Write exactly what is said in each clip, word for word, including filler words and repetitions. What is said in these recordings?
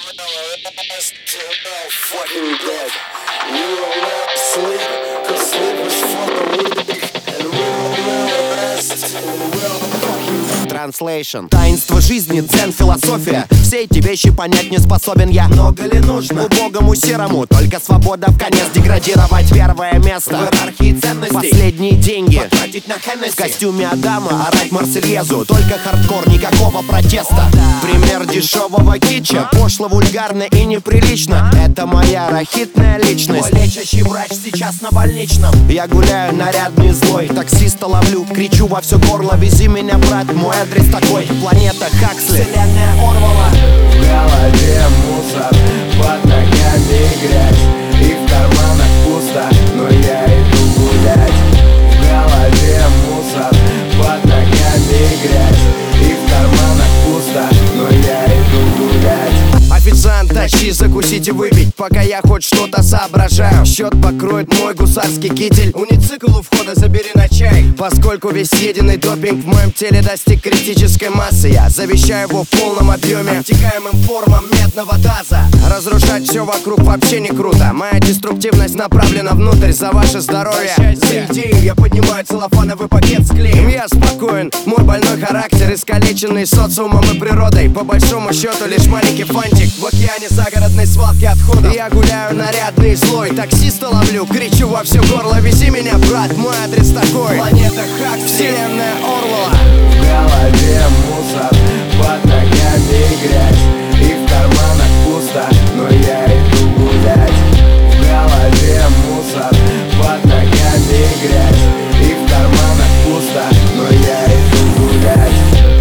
Fucking dead. We will never sleep, cause sleep is for the weak. And we will never rest, and we'll fucking Translation. Таинство жизни, дзен, философия. Все эти вещи понять не способен я. много ли нужно Убогому серому только свобода в конец деградировать первое место в иерархии ценностей? Последние деньги Потратить на в Хеннесси. костюме Адама орать Марсельезу. Только хардкор, никакого протеста. Пример дешевого китча. Пошло, вульгарно и неприлично. Это моя рахитная личность. Мой лечащий врач сейчас на больничном. Я гуляю нарядный злой, таксиста ловлю, кричу во все горло: вези меня, брат, мой адрес такой. Планета Хаксли, Вселенная Орвала. В голове мусор, под ногами грязь, и в карманах пусто, но я иду гулять. В голове мусор, под ногами грязь, и в карманах пусто, но я иду гулять. официант, тащи, закусить и выпить, пока я хоть что-то соображаю. Счет покроет мой гусарский китель. Уницикл у входа забери на чай. Поскольку весь съеденный допинг в моем теле достиг критической массы, я завещаю его в полном объеме Обтекаемым формам медного таза. Разрушать все вокруг вообще не круто. Моя деструктивность направлена внутрь за ваше здоровье. За идею я поднимаю целлофановый пакет с клеем. Я спокоен, мой больной характер искалеченный социумом и природой. По большому счету лишь маленький фантик В океане загородной свалки отходов. Я гуляю нарядный и злой, таксиста ловлю, кричу во все горло: вези меня, брат, мой адрес такой. Планета Хаксли. Вселенная Орвала. В голове мусор, под ногами грязь, и в карманах пусто, но я иду гулять. В голове мусор, под ногами грязь, и в карманах пусто, но я иду гулять.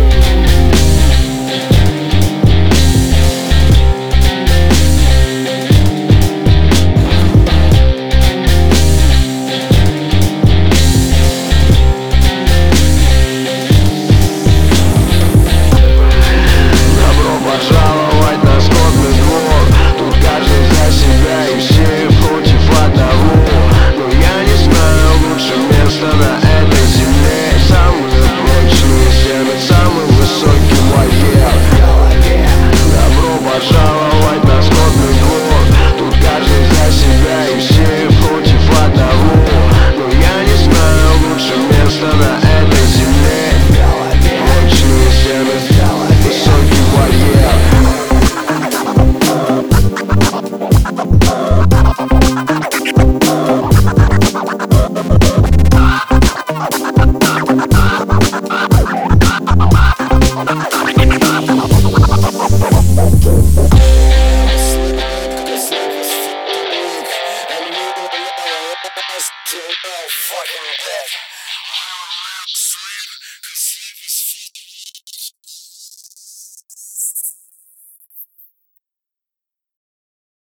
Пожаловать на скотный двор. Тут каждый за себя и все против одного. Но я не знаю лучше места на этой земле. Самые прочные стены, самый высокий вольер. Добро пожаловать на скотный двор. Тут каждый за себя и все против одного. Но я не знаю лучше места на этой земле. Прочные стены, высокий вольер. Fucking dead.